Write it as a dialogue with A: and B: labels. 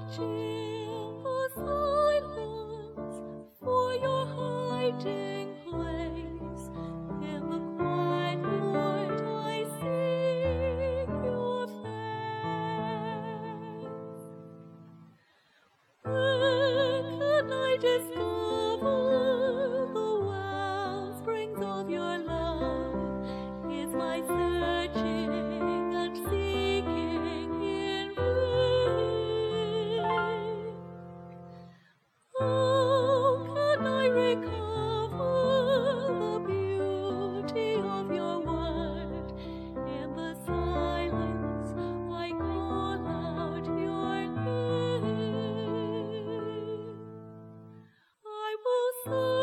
A: searching for silence, for your hiding place. In the quiet night I seek your face. Where can I discover the wellsprings of your love? Is my searching and seeking in vain? How can I recover the beauty of your word? In the silence I call out your name. I will search